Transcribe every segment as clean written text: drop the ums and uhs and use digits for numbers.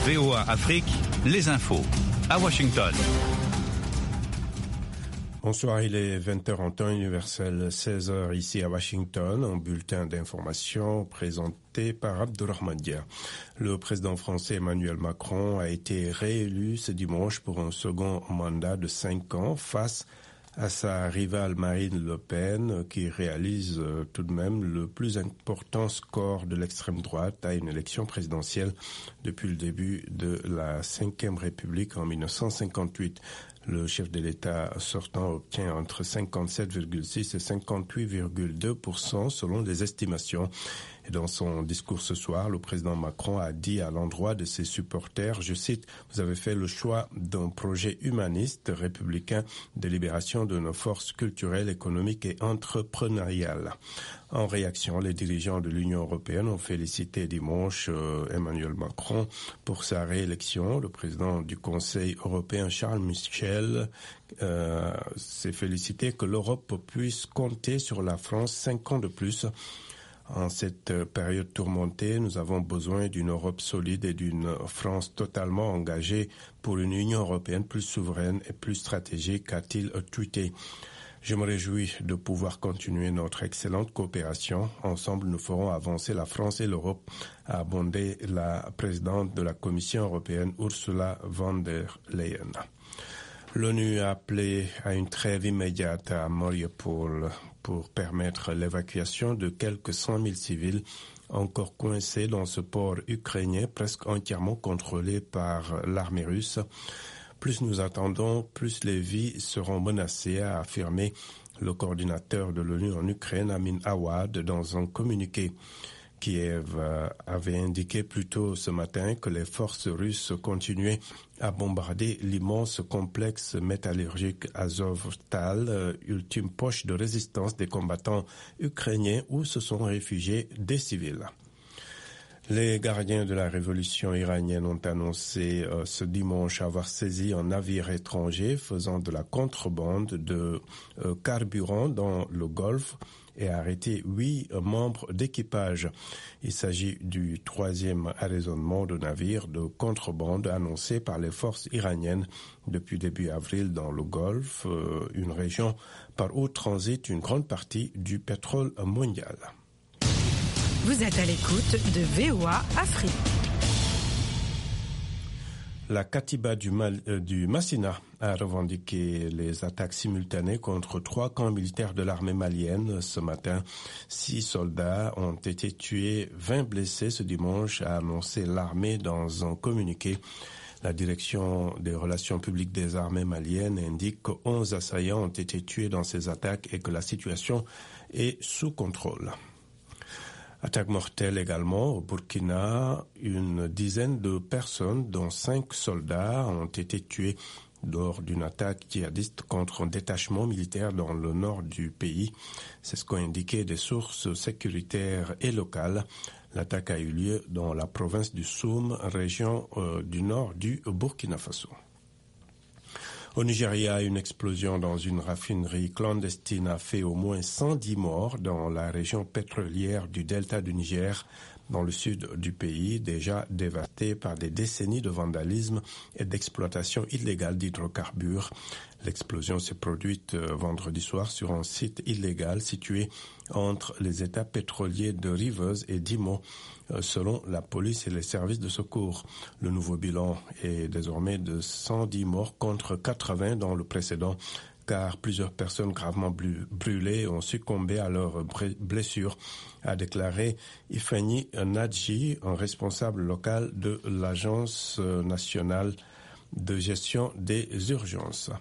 VOA Afrique, les infos. À Washington. Bonsoir, il est 20h en temps universel, 16h ici à Washington, un bulletin d'information présenté par Abdurrahman Dia. Le président français Emmanuel Macron a été réélu ce dimanche pour un second mandat de 5 ans face à sa rivale Marine Le Pen, qui réalise tout de même le plus important score de l'extrême droite à une élection présidentielle depuis le début de la Ve République en 1958. Le chef de l'État sortant obtient entre 57,6 et 58,2% selon les estimations. Et dans son discours ce soir, le président Macron a dit à l'endroit de ses supporters, je cite, « Vous avez fait le choix d'un projet humaniste, républicain, de libération de nos forces culturelles, économiques et entrepreneuriales ». En réaction, les dirigeants de l'Union européenne ont félicité dimanche Emmanuel Macron pour sa réélection. Le président du Conseil européen, Charles Michel, s'est félicité que l'Europe puisse compter sur la France 5 ans de plus. En cette période tourmentée, nous avons besoin d'une Europe solide et d'une France totalement engagée pour une Union européenne plus souveraine et plus stratégique, a-t-il tweeté. Je me réjouis de pouvoir continuer notre excellente coopération. Ensemble, nous ferons avancer la France et l'Europe, a abondé la présidente de la Commission européenne, Ursula von der Leyen. L'ONU a appelé à une trêve immédiate à Mariupol pour permettre l'évacuation de quelques 100 000 civils encore coincés dans ce port ukrainien presque entièrement contrôlé par l'armée russe. Plus nous attendons, plus les vies seront menacées, a affirmé le coordinateur de l'ONU en Ukraine, Amin Awad, dans un communiqué. Kiev avait indiqué plus tôt ce matin que les forces russes continuaient à bombarder l'immense complexe métallurgique Azovstal, ultime poche de résistance des combattants ukrainiens où se sont réfugiés des civils. Les gardiens de la révolution iranienne ont annoncé ce dimanche avoir saisi un navire étranger faisant de la contrebande de carburant dans le Golfe et arrêté 8 membres d'équipage. Il s'agit du 3e arraisonnement de navire de contrebande annoncé par les forces iraniennes depuis début avril dans le Golfe, une région par où transite une grande partie du pétrole mondial. Vous êtes à l'écoute de VOA Afrique. La Katiba du Massina a revendiqué les attaques simultanées contre 3 camps militaires de l'armée malienne. Ce matin, 6 soldats ont été tués, 20 blessés ce dimanche, a annoncé l'armée dans un communiqué. La direction des relations publiques des armées maliennes indique que 11 assaillants ont été tués dans ces attaques et que la situation est sous contrôle. Attaque mortelle également au Burkina, une dizaine de personnes, dont 5 soldats, ont été tués lors d'une attaque djihadiste contre un détachement militaire dans le nord du pays. C'est ce qu'ont indiqué des sources sécuritaires et locales. L'attaque a eu lieu dans la province du Soum, région du nord du Burkina Faso. Au Nigeria, une explosion dans une raffinerie clandestine a fait au moins 110 morts dans la région pétrolière du delta du Niger, dans le sud du pays, déjà dévasté par des décennies de vandalisme et d'exploitation illégale d'hydrocarbures. L'explosion s'est produite vendredi soir sur un site illégal situé entre les États pétroliers de Rivers et d'Imo, selon la police et les services de secours. Le nouveau bilan est désormais de 110 morts contre 80 dans le précédent, car plusieurs personnes gravement brûlées ont succombé à leurs blessures, a déclaré Ifeanyi Nadji, un responsable local de l'Agence nationale de gestion des urgences.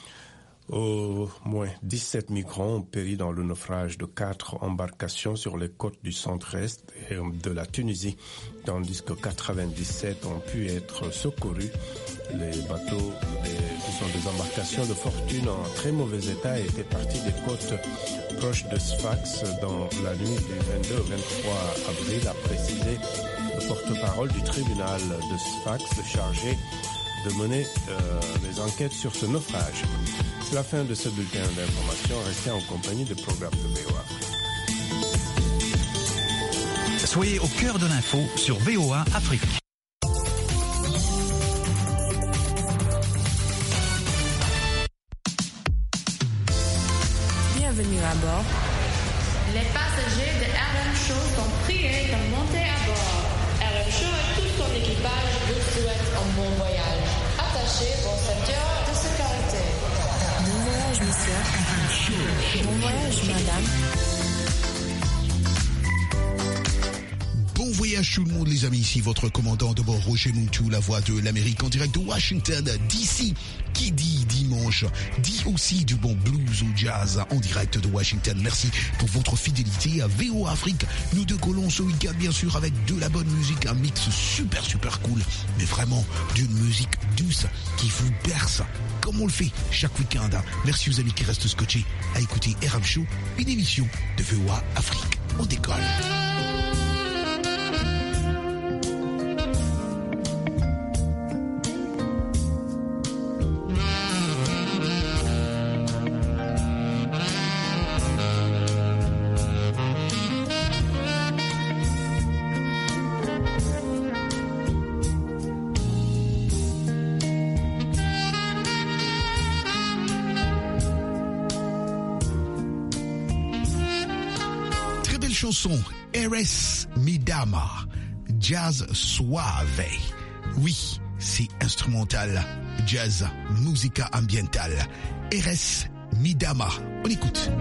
Au moins 17 migrants ont péri dans le naufrage de 4 embarcations sur les côtes du centre-est et de la Tunisie, tandis que 97 ont pu être secourus. Les bateaux qui sont des embarcations de fortune en très mauvais état étaient partis des côtes proches de Sfax dans la nuit du 22 au 23 avril, a précisé le porte-parole du tribunal de Sfax chargé de mener les enquêtes sur ce naufrage. C'est la fin de ce bulletin d'information. Restez en compagnie des programmes de VOA. Soyez au cœur de l'info sur VOA Afrique. voyage tout le monde les amis, ici votre commandant de bord Roger Moutou, la voix de l'Amérique en direct de Washington DC. Qui dit dimanche, dit aussi du bon blues ou jazz en direct de Washington. Merci pour votre fidélité à VO Afrique. Nous décollons ce week-end bien sûr avec de la bonne musique, un mix super cool, mais vraiment d'une musique douce qui vous berce comme on le fait chaque week-end. Merci aux amis qui restent scotchés à écouter RM Show, une émission de VOA Afrique. On décolle. Chanson Eres mi dama, jazz suave. Oui, c'est instrumental, jazz, musica ambientale. Eres mi dama. On écoute.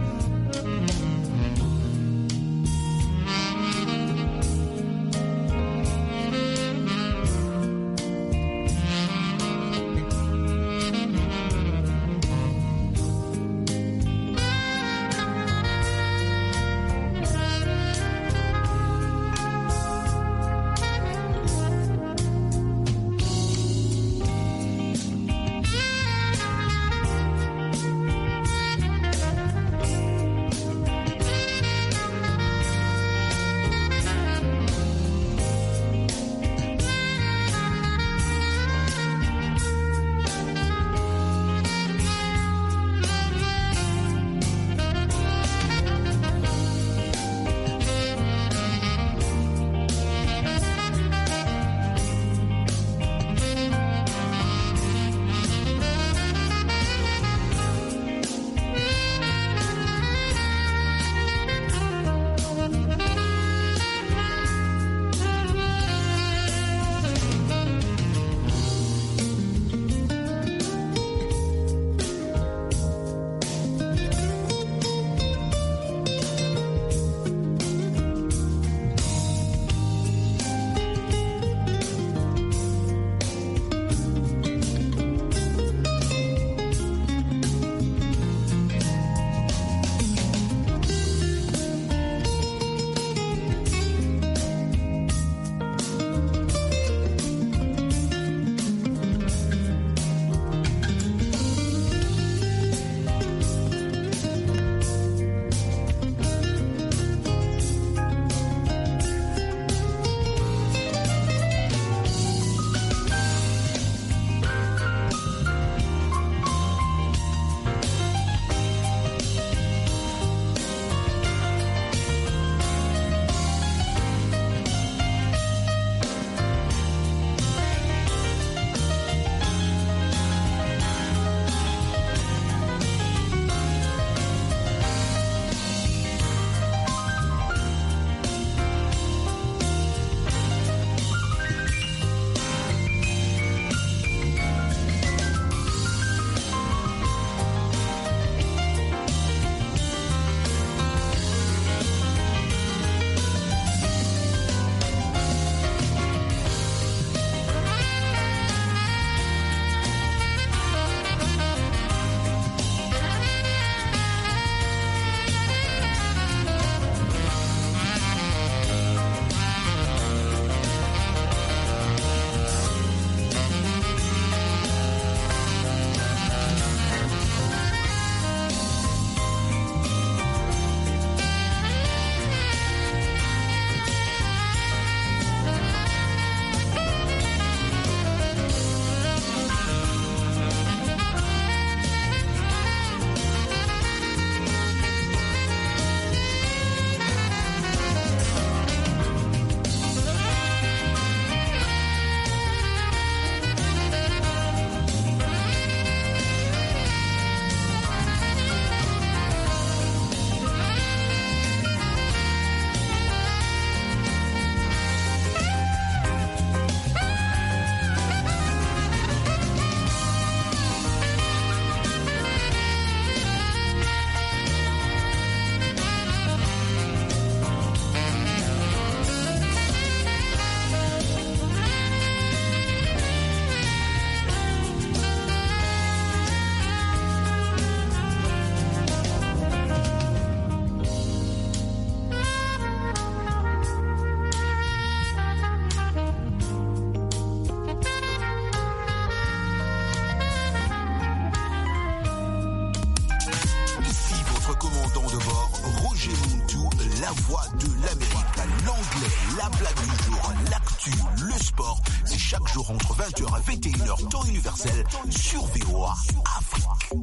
La blague du jour, l'actu, le sport, c'est chaque jour entre 20h et 21h, temps universel, sur VOA Afrique.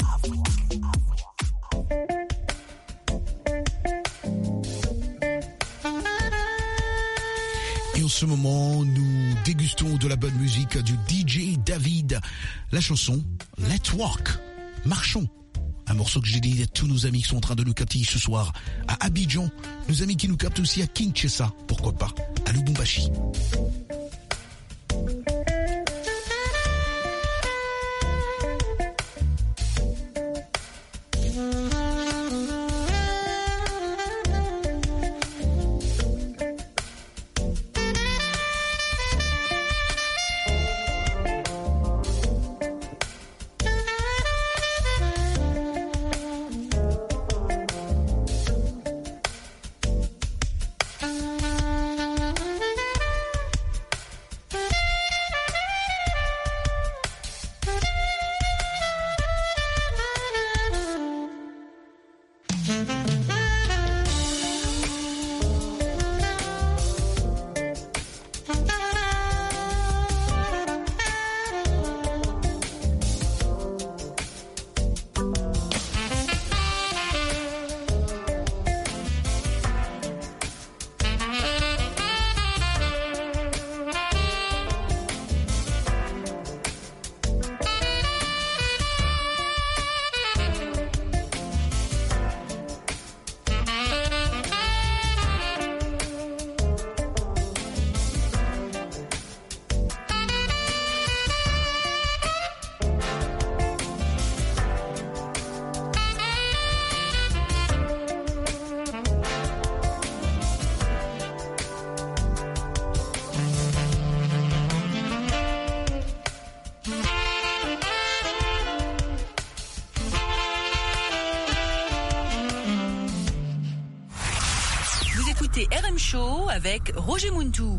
Et en ce moment, nous dégustons de la bonne musique du DJ David. La chanson Let's Walk, marchons. Un morceau que j'ai dit à tous nos amis qui sont en train de nous capter ce soir à Abidjan, nos amis qui nous captent aussi à Kinshasa, pourquoi pas, à Lubumbashi. RM Show avec Roger Muntou.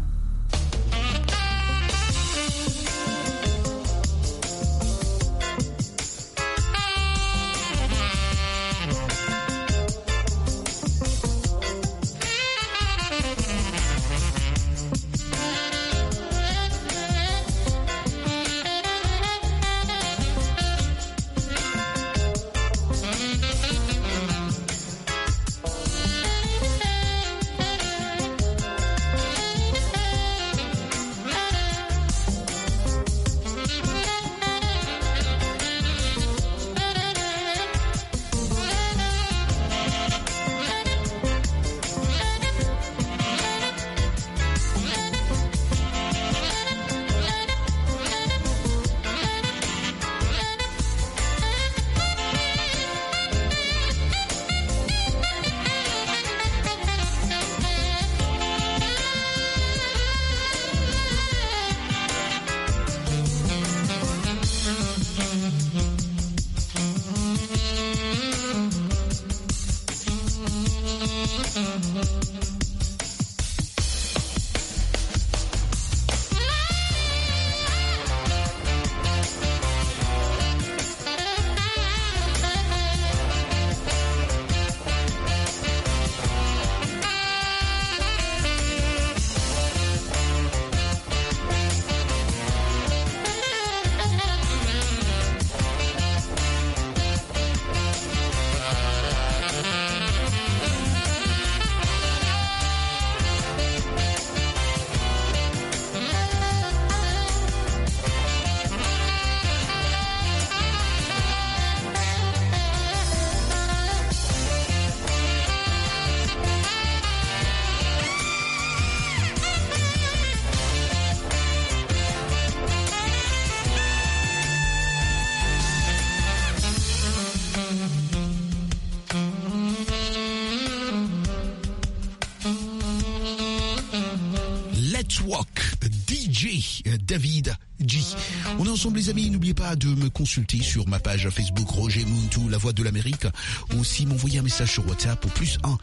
David G. On est ensemble les amis, n'oubliez pas de me consulter sur ma page Facebook Roger Muntou, la voix de l'Amérique. Aussi m'envoyer un message sur WhatsApp au +1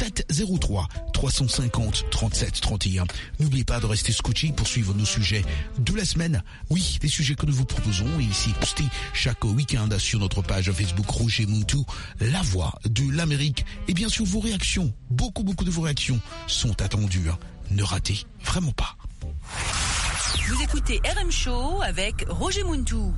703 350 37 31. N'oubliez pas de rester scotché pour suivre nos sujets de la semaine. Oui, les sujets que nous vous proposons et ici postés chaque week-end sur notre page Facebook Roger Muntou, la voix de l'Amérique. Et bien sûr vos réactions, beaucoup de vos réactions sont attendues. ne ratez vraiment pas. Vous écoutez RM Show avec Roger Muntou.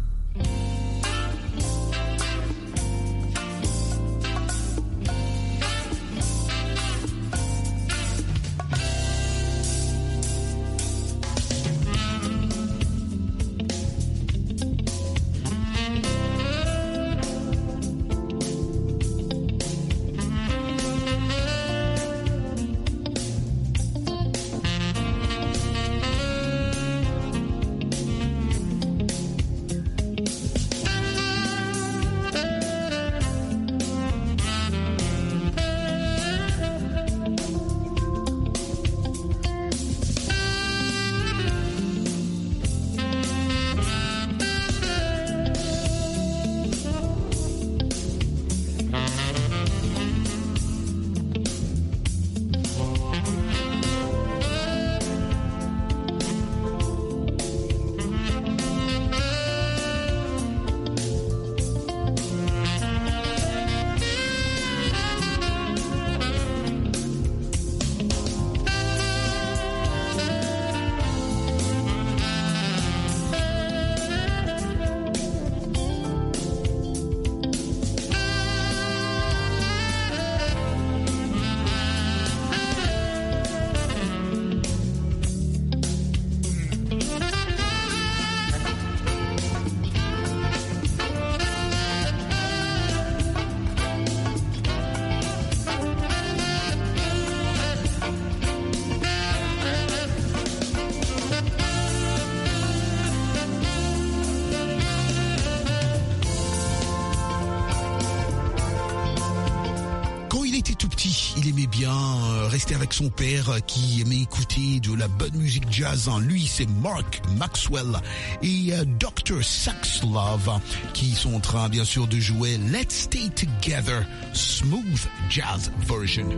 Il aimait bien rester avec son père qui aimait écouter de la bonne musique jazz. Lui, c'est Mark Maxwell et Dr. Saxlove qui sont en train, bien sûr, de jouer Let's Stay Together, Smooth Jazz Version.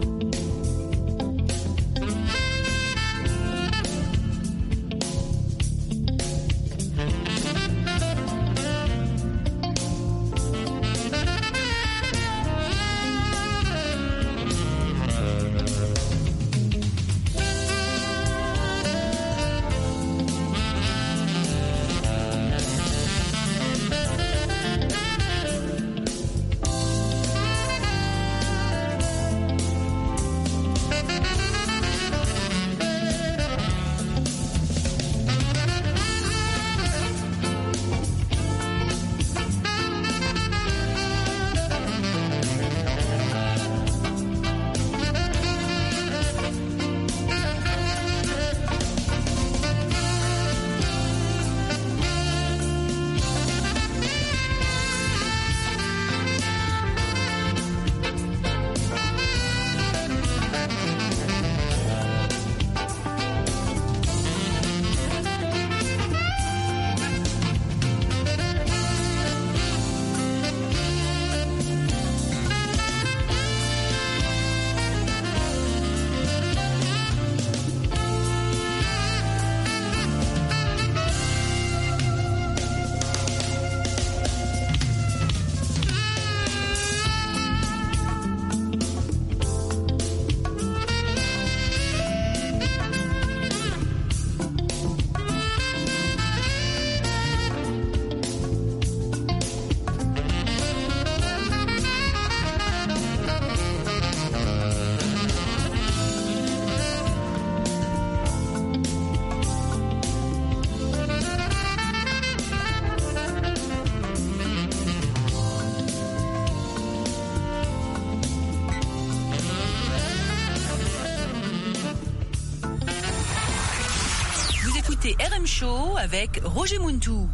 RM Show avec Roger Muntou.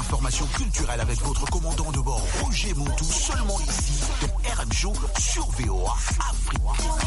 information culturelle avec votre commandant de bord Roger Montou, seulement ici dans RM Show sur VOA Afrique.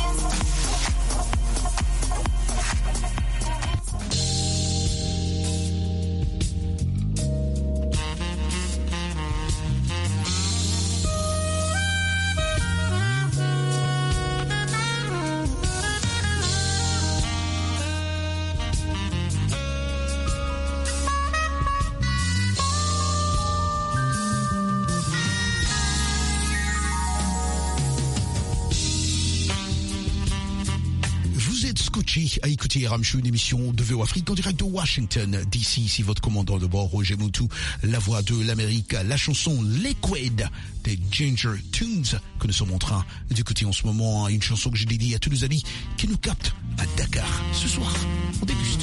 À écouter RM Show, une émission de VOA Afrique en direct de Washington DC. Ici votre commandant de bord Roger Montou, la voix de l'Amérique, la chanson Liquid des Ginger Tunes que nous sommes en train d'écouter en ce moment, une chanson que je dédie à tous nos amis qui nous captent à Dakar. Ce soir, on déguste.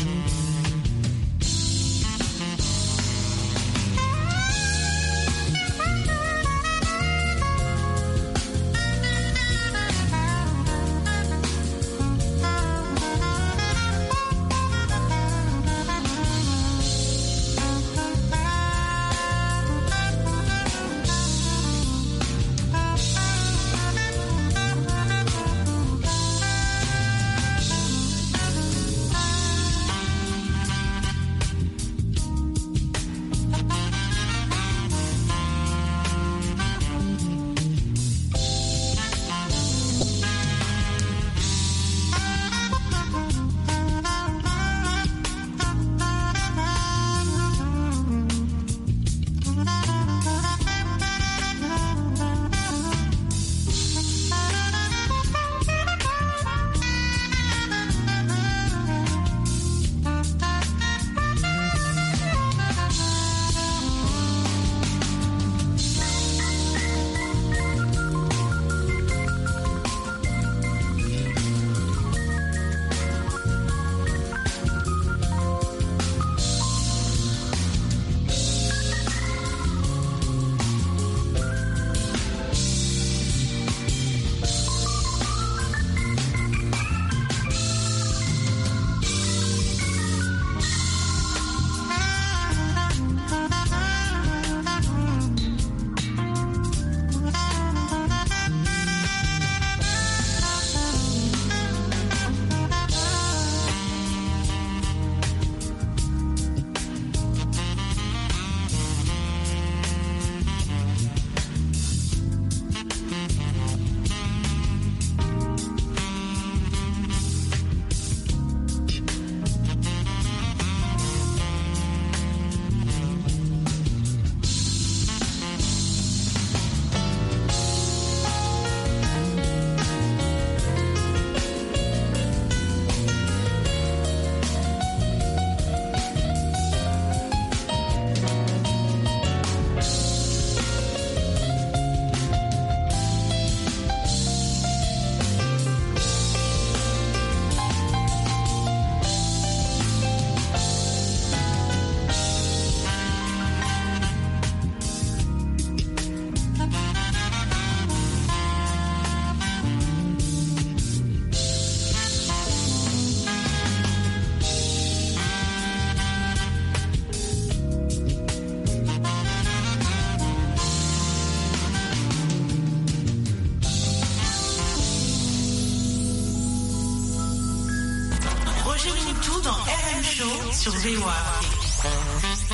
sur VOA Afrique.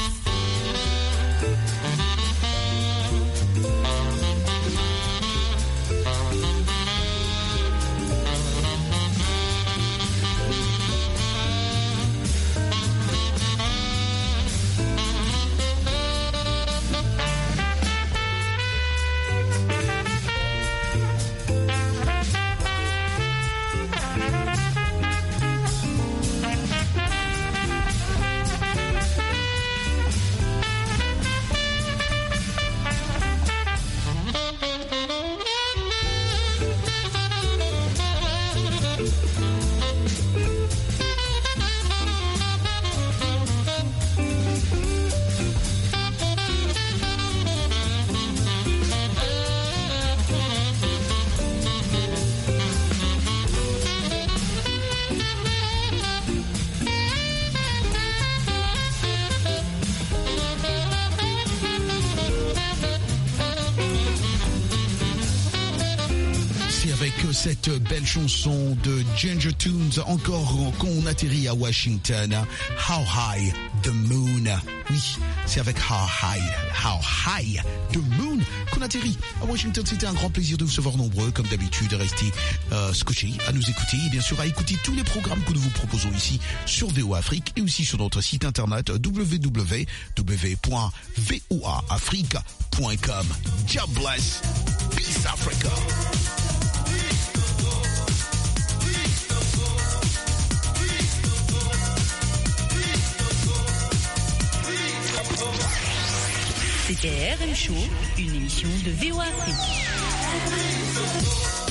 cette belle chanson de Ginger Tunes, encore qu'on atterrit à Washington. How High the Moon. Oui, c'est avec How High the Moon qu'on atterrit à Washington. C'était un grand plaisir de vous recevoir nombreux, comme d'habitude, restez scotchés à nous écouter et bien sûr à écouter tous les programmes que nous vous proposons ici sur VOA Afrique et aussi sur notre site internet www.voaafrique.com. God bless. Peace Africa. C'était RM Show, une émission de VOA Afrique.